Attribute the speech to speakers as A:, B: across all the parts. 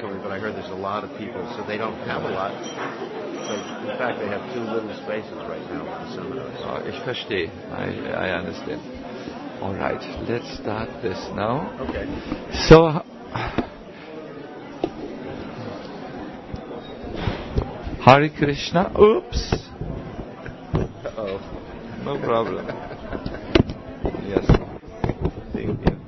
A: auditorium, but I heard there's a lot of people, so they don't have a lot. So, in fact, they have 2 little spaces right now for the seminars.
B: Ich verstehe. I understand. All right, let's start this now.
A: Okay.
B: So, Hare Krishna. Oops.
A: Uh-oh.
B: No problem. Yes. Thank you.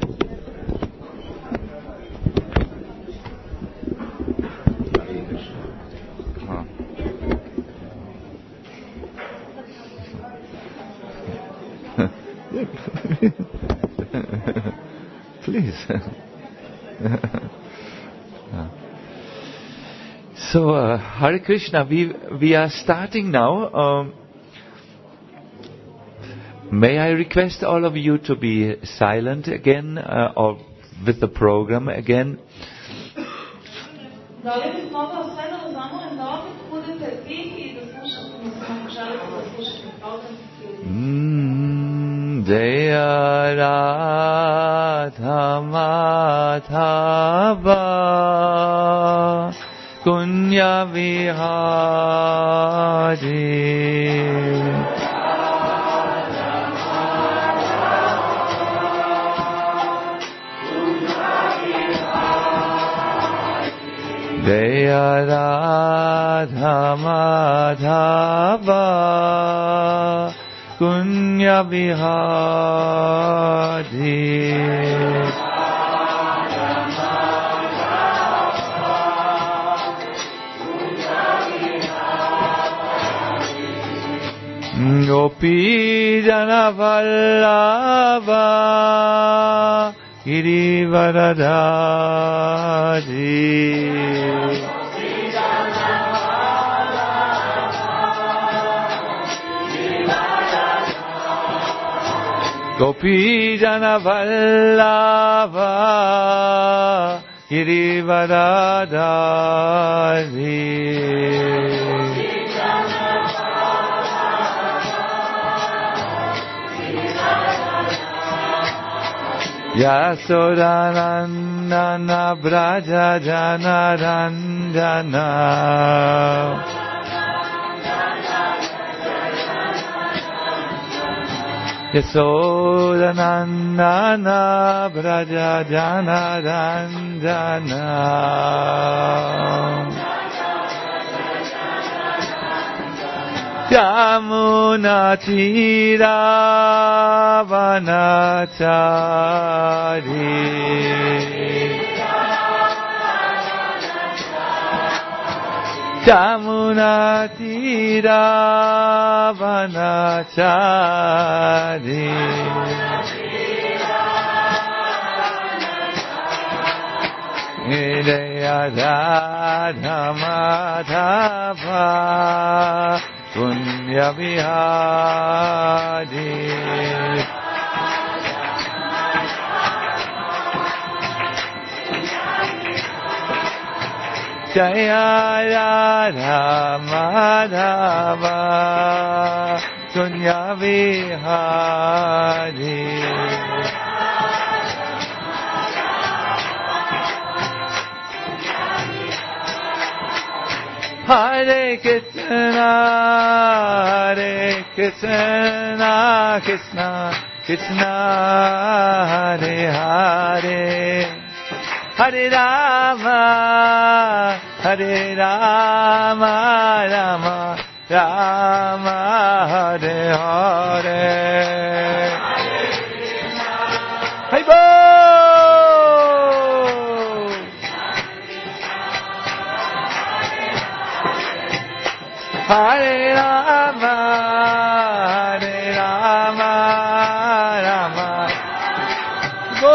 B: Please. So, Hare Krishna, we are starting now. May I request all of you to be silent again, or with the program again? Jaya Radha Madhava Kunya Vihari Jaya Radha Madhava Kunya Vihari Gopi Jana Vallabha Girivaradari Gopi Jana Vallabha Girivaradari Yasodanandana Braja Janaranjana Yasodanandana Braja Janaranjana Yamuna Tira Vanachari Yamuna Tira Vanachari Jaya Radha Madhava Kunya Vihari Jaya Radha Madhava Kunya Vihari Hare Krishna, Hare Krishna, Krishna Krishna, Hare Hare, Hare Rama, Hare Rama, Rama Rama, Hare Hare. Hey, bo! Hare Rama, Hare Rama, Rama. Go.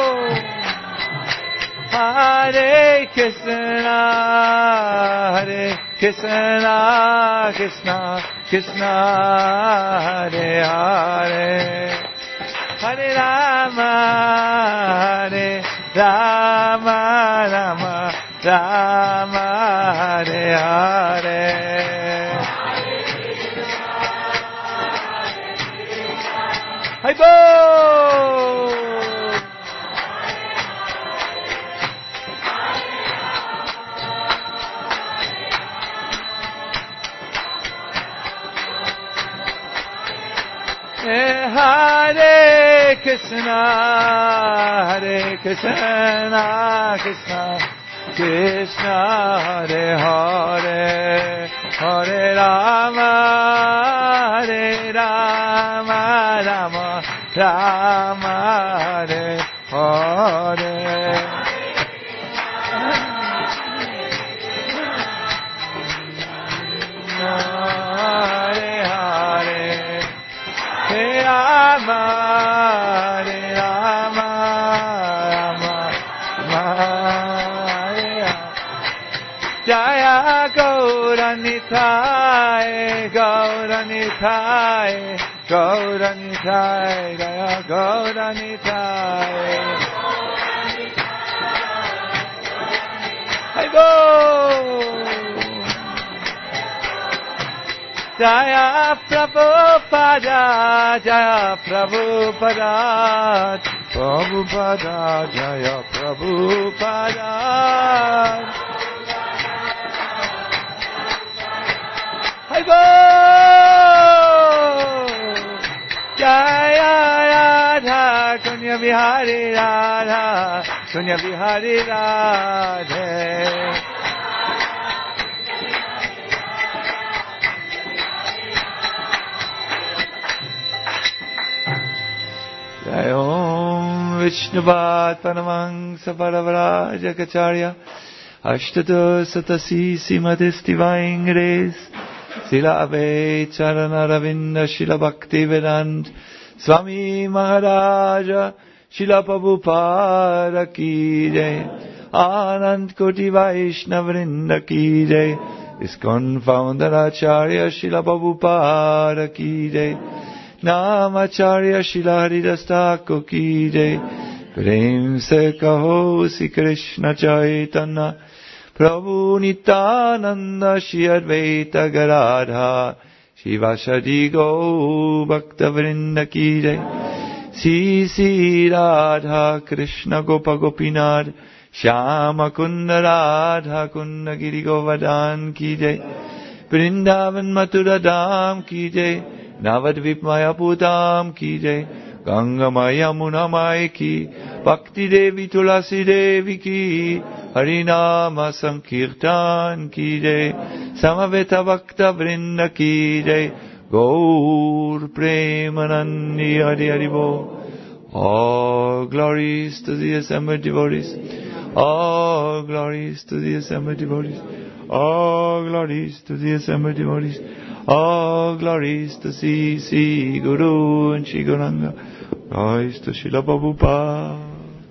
B: Hare Krishna, Hare Krishna, Krishna Krishna, Hare Hare, Hare Rama, Hare Rama, Rama Rama, Hare Hare. Hi bo! Hare Krishna, Hare Krishna, Krishna Krishna, Hare Hare, Hare Rama, Hare Rama, Rama Rama, Hare Hare. Hare Hare, Hare Rama, Hare Rama, Rama Rama, Jaya Gauranitai, Gauranitai, Gauranitai, Jaya Gauranitai. Hai Bo! Jaya Prabhupada, Jaya Prabhupada, Prabhupada, Jaya Prabhupada. Hai Bo! Jaya Radha, Kunya Vihari Radha, Kunya Vihari Radhe. Jai Om Vishnuvad Paramahangsa Paravaraja Kacharya Ashtadha Satasi Simadhistivangres Sila Abhay Charana Ravinda Shila Bhakti Vedant Swami Maharaja Shila Prabhupada Ki Jai Anand Koti Vaishnavrinda Ki Jai ISKCON Founder Acharya Shila Prabhupada Ki Jai Namacharya Shila Haridas Thakur Ki Jai Prem se kaho si Krishna Chaitanya Prabhu Nityananda Shri Advaita Gadadhar Shivasadi Go Bhakta Vrinda Ki Jai Sri Radha Krishna Gopa Gopinath Shyama Kunda Radha Kunda Giri Govardhan Ki Jai Vrindavan Mathura Dham Ki Jai Navadvip Mayaputam Ki Jai Ganga Maya Munamai Ki Bhakti Devi Tulasi Devi Ki Harinama Sankirtan Ki Jai Samaveta Bhakta Vrinda Ki Jai Gaur Premanandi Hari Hari Bo. All glories to the assembled devotees. All glories to the assembled devotees. All glories to the assembled devotees. All glories to Sri Guru and Sri Gauranga. Glories to Srila Prabhupada.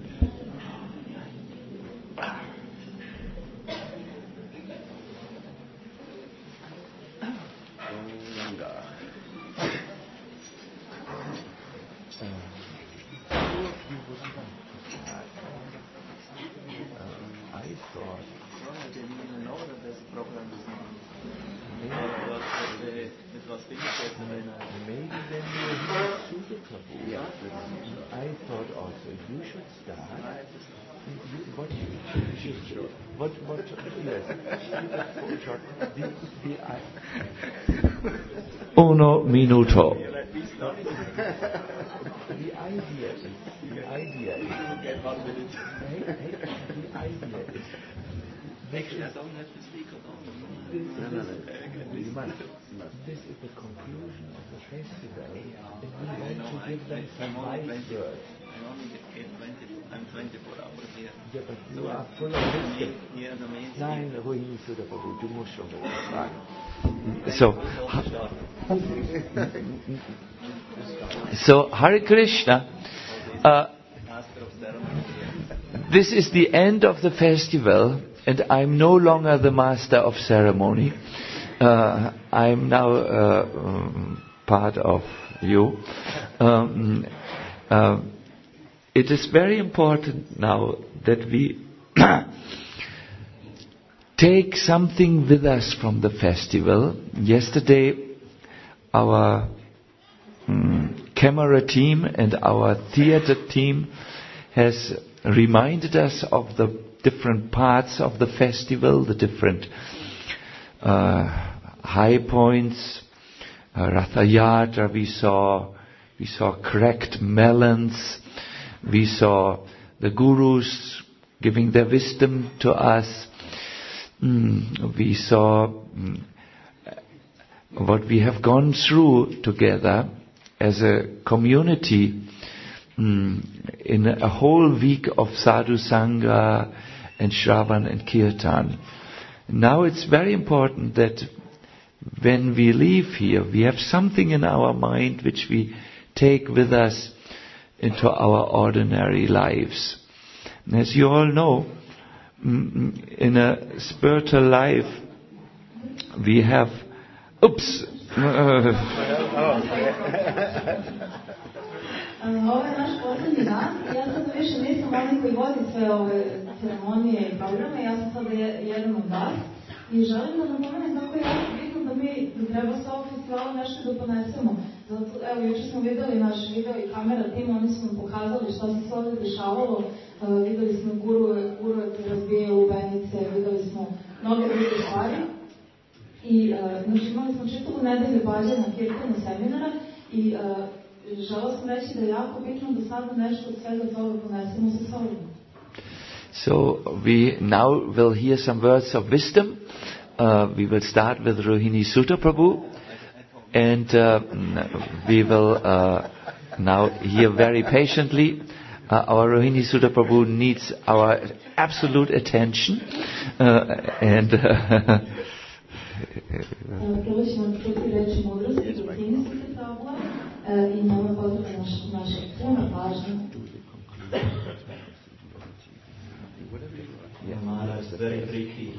B: Uno minuto. The idea is make sure I don't have to speak alone. This is the conclusion of the festival, and we want to give them some wise words. I'm 24 hours here. Yeah, but you are full of wisdom. Nein, ruhig nicht so, du musst schon was sagen. So Hare Krishna, this is the end of the festival, and I'm no longer the master of ceremony. I'm now part of you. It is very important now that we take something with us from the festival. Yesterday, our camera team and our theater team has reminded us of the different parts of the festival, the different high points. Ratha Yatra we saw, We saw cracked melons. We saw the gurus giving their wisdom to us. We saw what we have gone through together as a community in a whole week of Sadhu Sangha and Shravan and Kirtan. Now it's very important that when we leave here, we have something in our mind which we take with us into our ordinary lives. And as you all know, in a spiritual life, we have... Oops!
C: Ovo je naš posljednji dan. Ja sad više nisam oni koji vodi sve ove ceremonije i programe. Ja sam sada jedan od vas. I želim da napomenem kako je jako bitno da mi treba sa ovog festivala nešto da ponesemo. Zato, evo, jučer smo videli naš video i kamera tim, oni su nam pokazali šta se sve ovdje dešavalo. Videli smo guruje koji razbijaju lubenice, videli smo mnoge druge stvari. I znači, imali smo čitavu nedelju bavljenja kirtana seminara i žela sam reći da je jako bitno da sada nešto od svega toga ponesemo sa sobom.
B: So we now will hear some words of wisdom. We will start with Rohini Sutta Prabhu, and we will now hear very patiently. Our Rohini Sutta Prabhu needs our absolute attention, and
C: Prvo ćemo čuti reći mudrosti Rohini Sutta Prabhu i nama je potrebna naša puna pažnja.
D: Yeah, Maharaj is very tricky.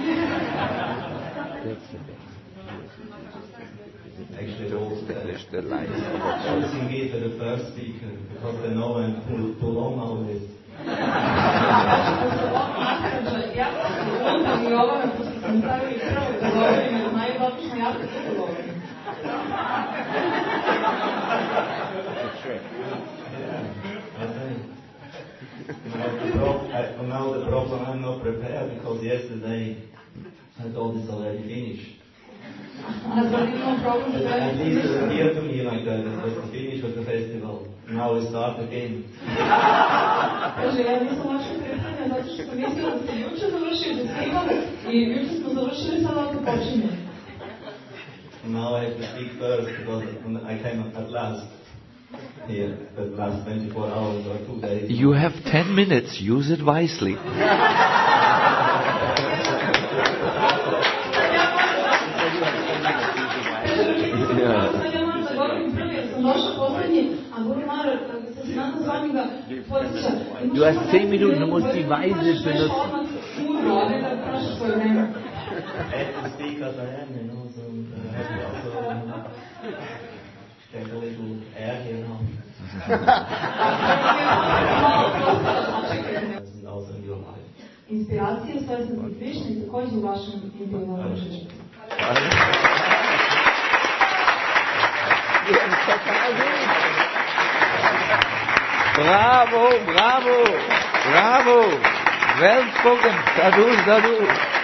D: Actually, the lines choosing it for the first speaker because they know I'm too long nowadays. Now the problem, I'm not prepared because yesterday I thought it's already finished. At least it appeared to me like that it was the finish of the festival. Now we start again. Now I have to speak first because I came at last. Here, the last 24 hours or 2 days.
B: You have 10 minutes. Use it wisely.
E: Du hast 10 Minuten, du musst die weise benutzen.
D: Speakers I am, you know, so I have to also take a little air here now. And also in your life.
C: Inspiracija Svesnosti Krišne i također u vašem individualnom životu.
B: Bravo, bravo, bravo. Well spoken. Sadhu, sadhu.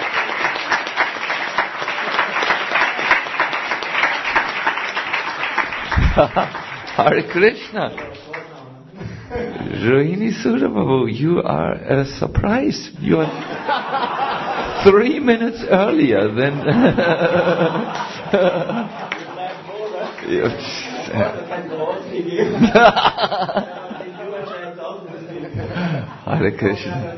B: Hare Krishna. Rohini Sutta Prabhu, you are a surprise. You are 3 minutes earlier than... Hare Krishna.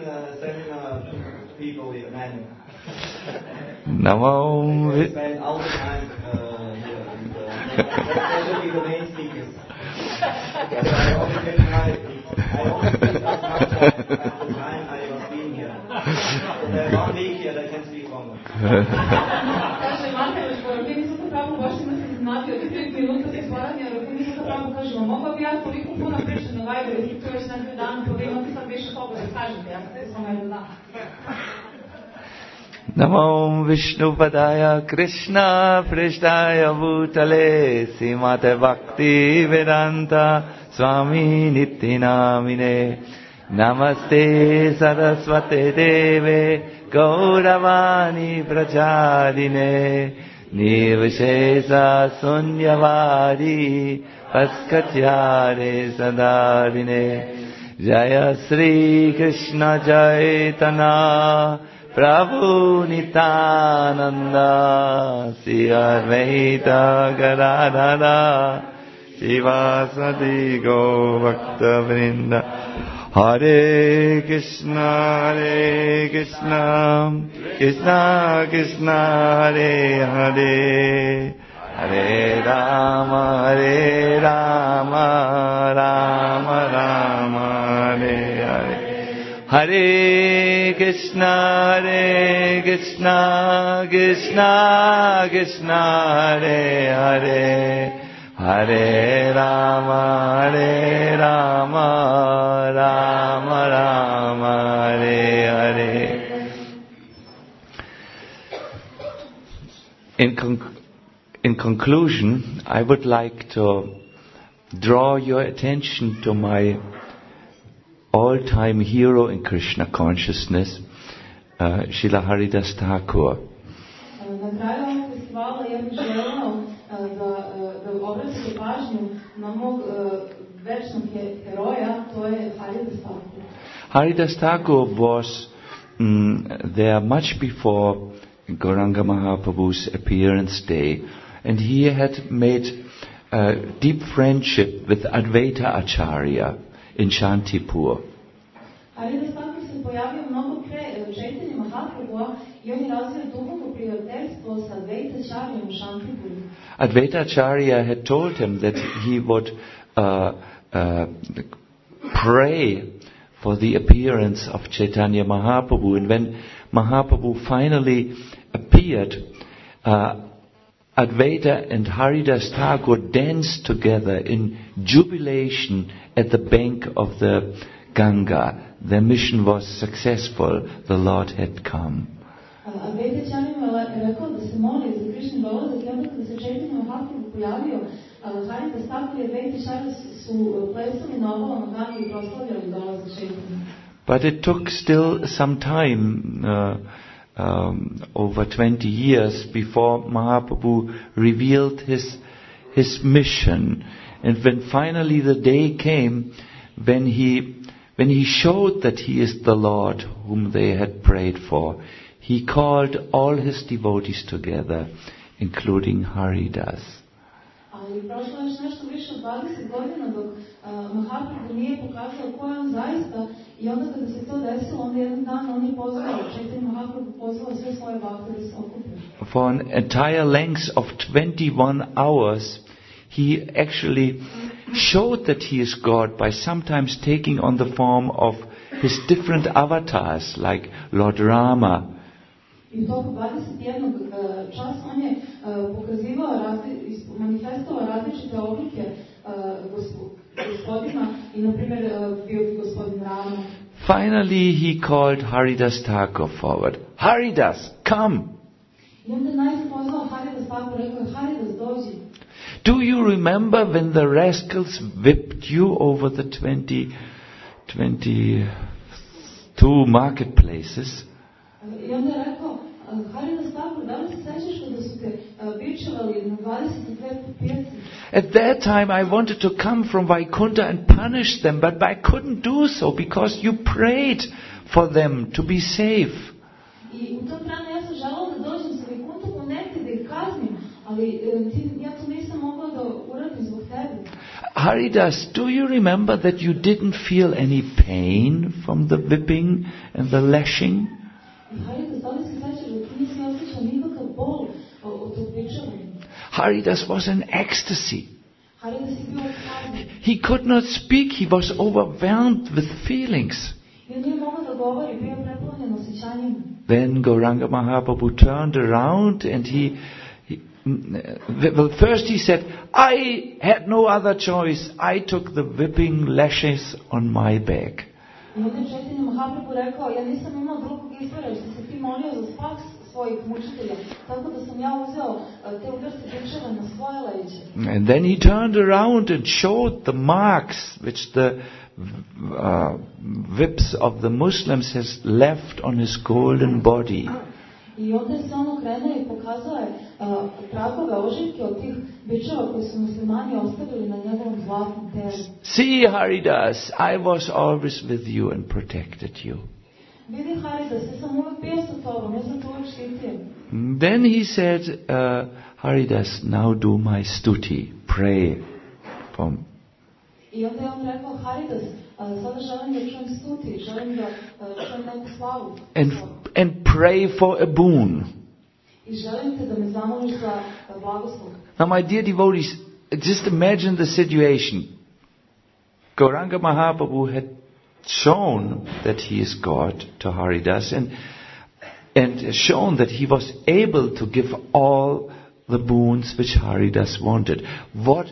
B: Namo.
D: Spend all the time here, especially the main speakers. I only take as much time I was being here. 1 week here, I can speak longer.
C: Kaže Marković, Rohini Sutta Prabhu baš imate znati od 5 minuta za stvaranje, Rohini Sutta Prabhu kaže, mogla bi ja toliko puno pričati na Viberu, jer tu još neki dan, pa vi imate sad više toga da kažete, ja sam samo jedan dan.
B: Namo Vishnupadaya Krishna Prishtaya Bhutale Simate Bhakti Vedanta Swami Nityanamine Namaste Saraswate Deve Gauravani Prachadine Nirvishesa Sunyavadi
E: Paskatyare Sadarine Jaya Sri Krishna Chaitanya Prabhu Nityananda Sri Advaita Gadadhara Sivasati Go Bhakta Vrinda Hare Krishna Krishna Krishna Hare Hare Hare Rama Rama Rama Hare Hare Hare Krishna Krishna Krishna Hare Hare Hare Rama Rama Rama Hare Hare. In conclusion, I would like to draw your attention to my all-time hero in Krishna consciousness, Srila Haridas Thakur.
C: Na kraju ovog festivala ja bih željela da obratite pažnju na mog večnog heroja, to je Haridas Thakur.
E: Haridas Thakur was there much before Gauranga Mahaprabhu's appearance day, and he had made a deep friendship with Advaita Acharya in Shantipur.
C: Haridas Thakur se pojavio mnogo pre Chaitanya Mahaprabhua i on je razvio duboko prijateljstvo sa Advaita Acharyom u Shantipuru.
E: Advaita Acharya had told him that he would pray for the appearance of Chaitanya Mahaprabhu, and when Mahaprabhu finally appeared, Advaita and Haridas Thakur danced together in jubilation at the bank of the Ganga. Their mission was successful. The Lord had come.
C: Advaita Acharya je rekao da se moli za Krišni dolazak i onda kada se Chaitanya Mahaprabhu pojavio, Haridas Thakur i Advaita Acharya su plesali na obalama Gange i proslavljali dolazak Chaitanya.
E: But it took still some time, over 20 years, before Mahaprabhu revealed his mission. And when finally the day came, when he showed that he is the Lord whom they had prayed for, he called all his devotees together, including Haridas.
C: Ali prošlo je nešto više od 20 godina dok Mahaprabhu nije pokazao ko je on zaista i onda kada se to desilo, onda jedan dan on je pozvao, Chaitanya Mahaprabhu pozvao sve svoje bhakte da se okupe.
E: For an entire length of 21 hours, he actually showed that he is God by sometimes taking on the form of his different avatars, like Lord Rama.
C: I u toku 21 časa on je pokazivao, manifestovao različite oblike gospodina i, na primjer, bio bi gospodin Rama.
E: Finally, he called Haridas Thakur forward. Haridas, come!
C: I onda najzad pozvao Haridas Thakur, rekao je, Haridas, dođi.
E: Do you remember when the rascals whipped you over the 22 marketplaces?
C: I onda je rekao, Haridas Thakur, da li se sećaš kada su te bičevali na 22 pijaci?
E: At that time I wanted to come from Vaikuntha and punish them, but I couldn't do so because you prayed for them to be safe.
C: I u to vreme ja sam želao da dođem sa Vaikuntha ponekad da ih kaznim, ali ja to nisam mogla da uradim zbog tebe.
E: Haridas, do you remember that you didn't feel any pain from the whipping and the lashing?
C: Haridas, da li se sećaš da ti nisi osjećao nikakav bol od tog bičevanja?
E: Haridas was in ecstasy.
C: Haridas je bio ekstazi.
E: He could not speak. He was overwhelmed with feelings.
C: I on nije mogao da govori, bio preplavljen osjećanjima.
E: Then Gauranga Mahaprabhu turned around and well, first he said, I had no other choice. I took the whipping lashes on my back.
C: I onda je Chaitanya Mahaprabhu rekao, ja nisam imao drugog izbora, što se ti molio za spas svojih mučitelja, tako da sam ja uzeo te udarce bičeva na svoje leđe.
E: And then he turned around and showed the marks which the whips of the Muslims has left on his golden body.
C: I onda se on okrenuo I pokazao je tragove, ožiljke od tih bičeva koji su muslimani ostavili na njegovom zlatnom telu.
E: See, Haridas, I was always with you and protected you.
C: Vidi Haridas, ja sam uvijek bio sa tobom, ja sam te uvijek štitio.
E: Then he said, Haridas, now do my stuti, pray for me.
C: I onda je on rekao, Haridas, sada želim da čujem stuti, želim da čujem neku slavu.
E: And pray for a boon.
C: I želim te da me zamoliš za blagoslov.
E: Now, my dear devotees, just imagine the situation. Gauranga Mahaprabhu had shown that he is God to Haridas and shown that he was able to give all the boons which Haridas wanted. What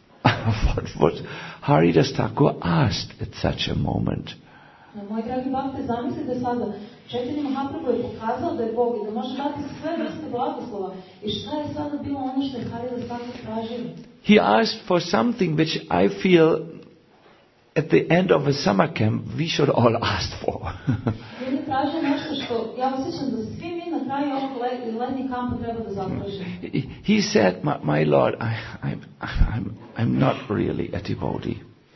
E: Haridas Thakur asked at such a moment?
C: Moj dragi bhakte, zamislite sada, Chaitanya Mahaprabhu je pokazao da je Bog I da može dati sve vrste blagoslova. I šta je sada bilo ono što je Haridas Thakur tražio?
E: He asked for something which I feel at the end of a summer camp we should all ask for.
C: On je tražio nešto što ja osjećam da svi mi na kraju ovog letnjeg kampa treba da zatražimo.
E: He said, my Lord, I'm not really a devotee.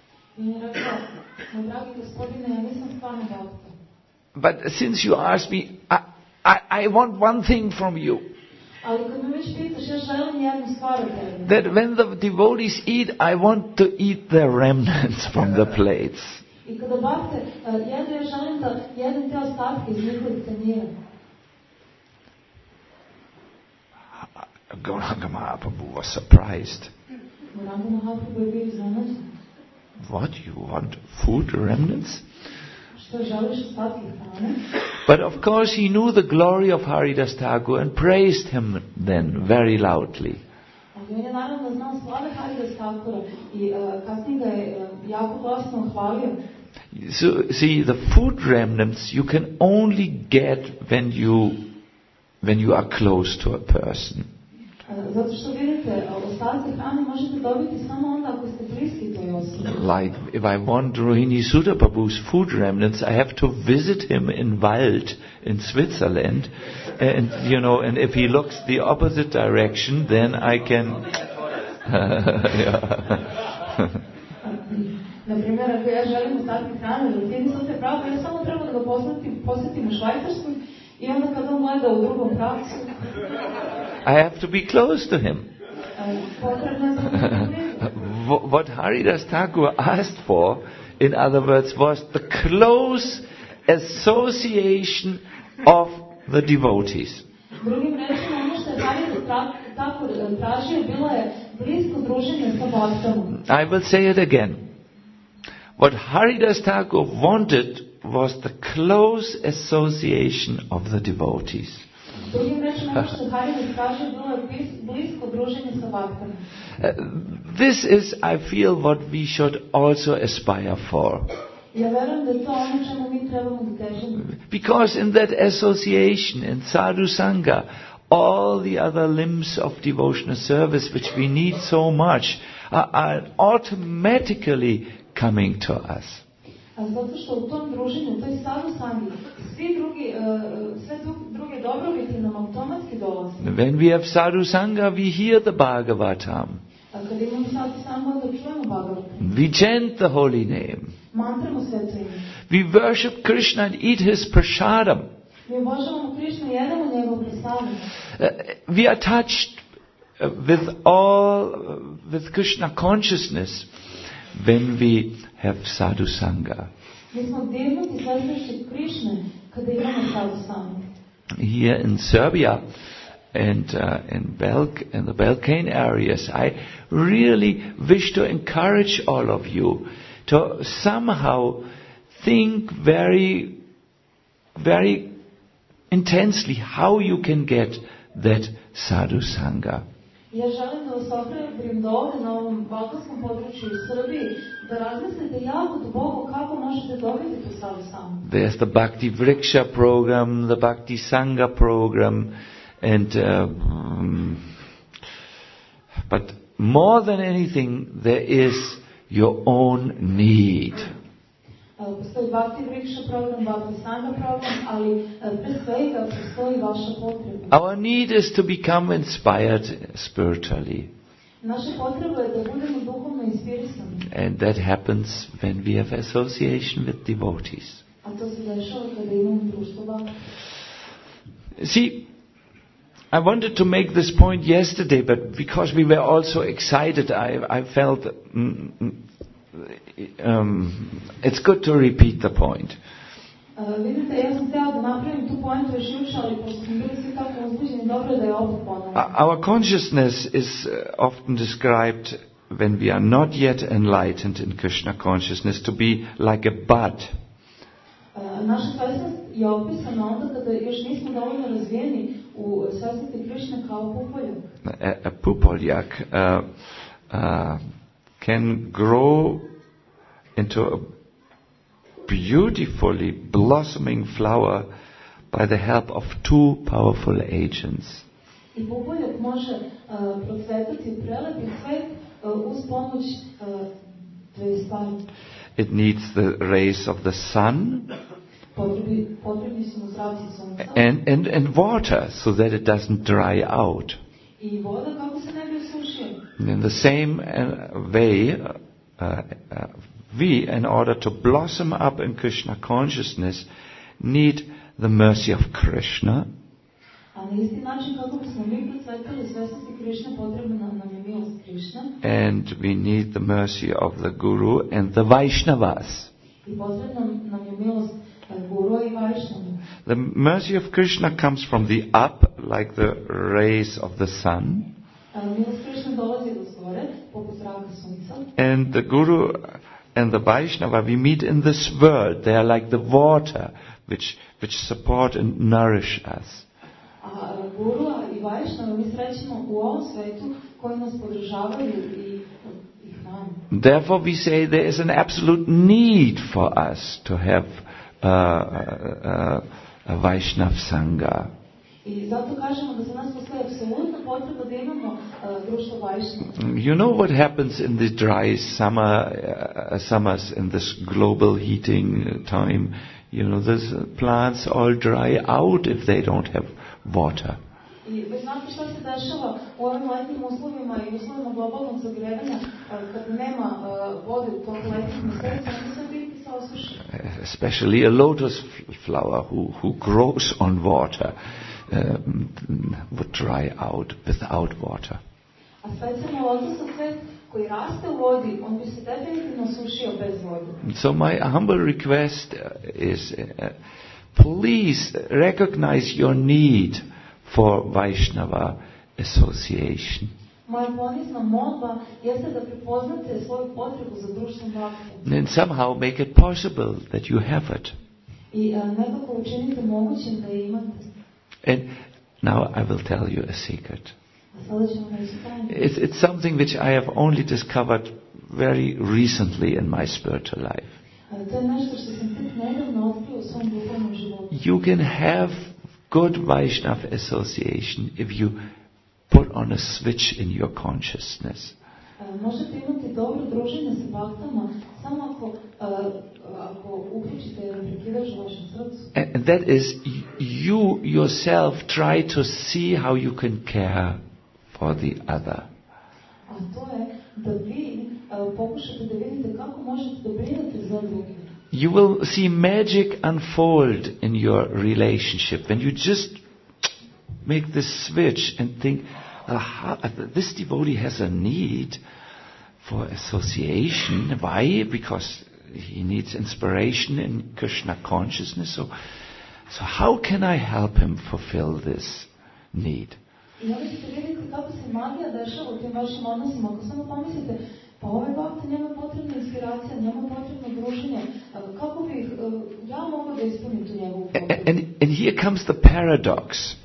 E: But since you asked me, I want one thing from you. That when the devotees eat, I want to eat the remnants from the plates. Gauranga Mahaprabhu was surprised. What, you want food remnants? But of course he knew the glory of Haridas Thakur and praised him then very loudly. So see, the food remnants you can only get when you are close to a person. Like if I want Rohini Sudha Prabhu's food remnants, I have to visit him in Wald in Switzerland, and and if he looks the opposite direction, then I can.
C: Например, ако я želim ostati hranu ili Rohini Sudha Prabhu, ja samo treba da ga posjetim u Švajcarskoj I onda kad on gleda u drugom pravcu,
E: I have to be close to him. What Haridas Thakur asked for, in other words, was the close association of the devotees. I will say it again. What Haridas Thakur wanted was the close association of the devotees. This is, I feel, what we should also aspire for. Because in that association, in Sadhu Sangha, all the other limbs of devotional service which we need so much are automatically coming to us.
C: Zato što u tom druženju, toj sadhu sangi, sve druge dobrobiti nam automatski dolaze.
E: When we have sadhu sangha, we hear the Bhagavatam.
C: Kad imamo sadhu sangu, onda čujemo Bhagavatam.
E: We chant the holy name.
C: Mantramo sveto ime.
E: We worship Krishna and eat his prasadam.
C: Mi obožavamo Krishnu i jedemo njegov prasadam.
E: We are touched with Krishna consciousness when we have sadhu sangha. Here in Serbia and in the Balkan areas, I really wish to encourage all of you to somehow think very, very intensely how you can get that sadhu sangha.
C: Ja želim da vas ohrabrim da ovdje na ovom balkanskom području u Srbiji da razmislite jako duboko kako možete dobiti tu sadhu sangu.
E: There's the Bhakti Vriksha program, the Bhakti Sangha program, and but more than anything, there is your own need.
C: Postoji Bhakti Vriksha program, Bhakti Sangha program, ali pre svega postoji vaša potreba.
E: Our need is to become inspired spiritually.
C: Naša potreba je da budemo duhovno inspirisani.
E: And that happens when we have association with devotees.
C: A to se dešava kada imamo društvo Bhakti.
E: See, I wanted to make this point yesterday, but because we were all so excited, I felt it's good to repeat the point.
C: Vidite, ja sam htjela da napravim tu pointu još jučer, ali pošto smo bili svi tako uzbuđeni, dobro da je opet ponovno.
E: Our consciousness is often described, when we are not yet enlightened in Krishna consciousness, to be like a bud.
C: Naša svjesnost je opisana onda kada još nismo dovoljno razvijeni u svjesnosti Krishna kao pupoljak.
E: A pupoljak can grow into a beautifully blossoming flower by the help of two powerful agents.
C: I pupoljak može procvetati prelepi cvet uz pomoć dve stvari.
E: It needs the rays of the sun
C: Potrebni su mu zraci sunca
E: and water so that it doesn't dry out.
C: I voda kako se ne bi osušio.
E: In the same way, we, in order to blossom up in Krishna consciousness, need the mercy of Krishna.
C: A na isti način kako bismo mi procvetali svjesnosti Krishna, potrebna nam je milost Krishna.
E: And we need the mercy of the Guru and the Vaishnavas.
C: I potrebna nam je milost Guru i Vaishnava.
E: The mercy of Krishna comes from the up, like the rays of the sun.
C: Milost Krishna dolazi do zgore, poput zraka sunca.
E: And the Guru and the Vaishnava, we meet in this world. They are like the water which support and nourish us.
C: A Guru i Vaishnava mi srećemo u ovom svetu koji nas podržavaju i hranu.
E: Therefore we say there is an absolute need for us to have a Vaishnav Sangha.
C: I zato kažemo da za nas postoji apsolutna potreba da imamo društvo Vaishnava.
E: You know what happens in the dry summers in this global heating time? You know, the plants all dry out if they don't have water.
C: I već znate što se dešava u ovim letnim uslovima i uslovima globalnog zagrevanja kad nema vode u toku letnih mjeseci, onda se biti se osuši.
E: Especially a lotus flower who grows on water would dry out without water.
C: A specijalno lotusov cvet koji raste u vodi, on bi se definitivno osušio bez vode.
E: So my humble request is, please recognize your need for Vaishnava association.
C: Moja ponizna molba jeste da prepoznate svoju potrebu za društvom Bhakti.
E: And somehow make it possible that you have it.
C: I nekako učinite mogućim da je imate.
E: And now I will tell you a secret.
C: A sada ćemo reći tajnu.
E: It's something which I have only discovered very recently in my spiritual life.
C: To je nešto što sam tek nedavno otkrio u svom duhovnom životu.
E: You can have good Vaishnav association if you put on a switch in your consciousness.
C: Možete imati dobro druženje sa baktama samo ako uključite prekidač u vašem srcu.
E: And that is, you yourself try to see how you can care for the other.
C: A to je da vi pokušate da vidite kako možete da brinete za druge.
E: You will see magic unfold in your relationship when you just make this switch and think, this devotee has a need for association. Why? Because he needs inspiration in Krishna consciousness. So how can I help him fulfill this need?
C: I onda ćete vidjeti kako se magija dešava u tim vašim odnosima. Ako samo pomislite, pa ovaj bhakta njema potrebna inspiracija, njema potrebno druženje. Kako bih ja mogla da ispunim tu njegovu potrebu?
E: And here comes the paradox.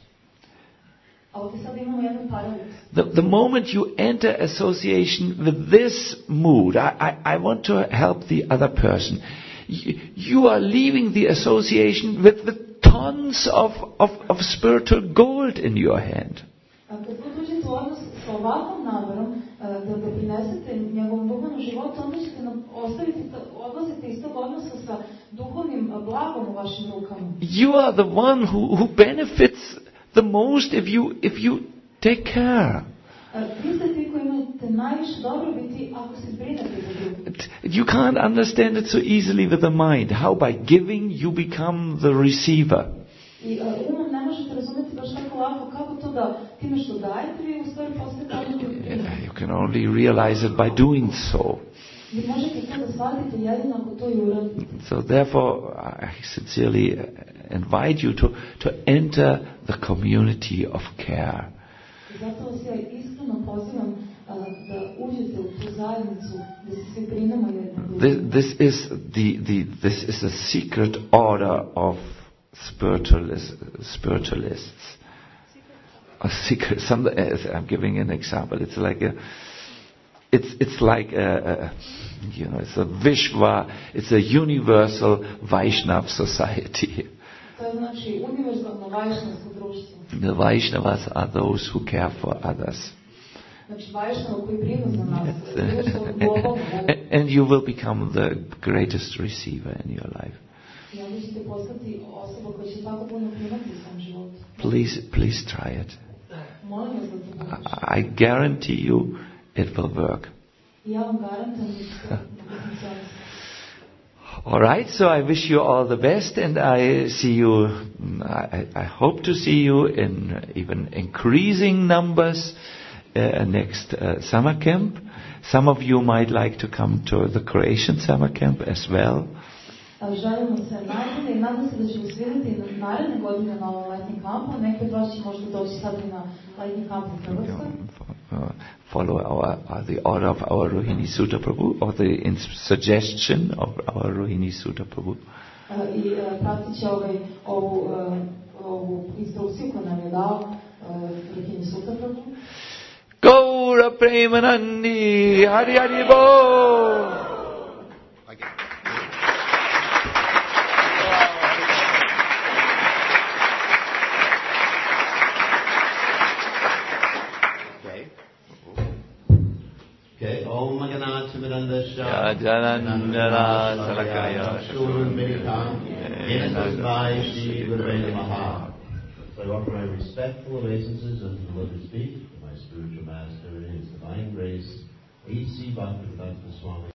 C: A ovdje sad imamo jedan paradoks.
E: The moment you enter association with this mood, I want to help the other person, you are leaving the association with tons of spiritual gold in your hand.
C: Kad god uđete u odnos s sa ovakvom naborom da doprinesete njegovom duhovnom životu, onda ćete odlaziti iz tog odnosa sa duhovnim blagom u vašim rukama.
E: You are the one who benefits the most if you take care.
C: Vi ste ti koji imate najviše dobrobiti ako se brinete za druge.
E: You can't understand it so easily with the mind. How by giving you become the receiver.
C: I umom ne možete razumjeti baš tako lako kako to da time što dajete vi u stvari postajete ono koji primate.
E: You can only realize it by doing so.
C: Vi možete to da shvatite jedino ako to i uradite.
E: So therefore, I sincerely invite you to enter the community of care.
C: Zato vas ja iskreno pozivam da uđete u tu zajednicu gdje se svi brinemo jedno.
E: This is the secret order of spiritualists. A secret. I'm giving an example. It's like it's a Vishva. It's a universal Vaishnav society. The Vaishnavas are those who care for others. And you will become the greatest receiver in your life. Please try it. I guarantee you it will work. All right, so I wish you all the best, and I see you. I hope to see you in even increasing numbers next summer camp. Some of you might like to come to the Croatian summer camp as well.
C: Želimo se najbolje i nadam se da ćemo svi vidjeti naredne godine na ovom letnjem kampu. Neki od vas će možda doći sad i na letnjem kampu u Hrvatskoj.
E: Follow the order of our Rohini Sutta Prabhu, or the suggestion of our Rohini Sutta Prabhu.
C: I pratit će ovu instrukciju koju nam je dao Rohini Sutta Prabhu.
E: Gaura Premanandi, Hari Hari Bol!
D: Om Ganathimirandasya
E: Janandara Salakaya
D: Shurun Meditam Yesasmai Shri Gurve Namaha. So I offer my respectful obeisances unto the Lord's feet, my spiritual master in His divine grace, A.C. Bhaktivedanta Swami.